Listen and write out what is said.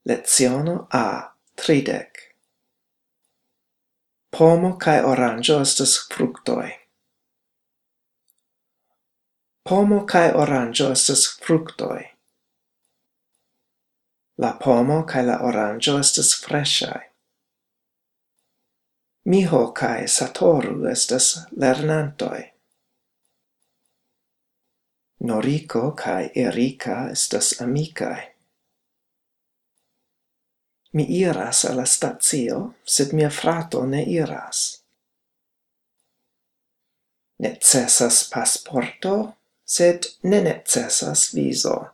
Leziono A30. Pomo kai oranĝo estas fruktoj. Pomo kai oranĝo estas fruktoj. La pomo kai la oranĝo estas freŝaj. Miho kai Satoru estas lernantoj. Noriko kai Erika estas amikaj. Mi iras al la stacio, sed mia frato ne iras. Necessas pasporto, sed ne necessas vizo.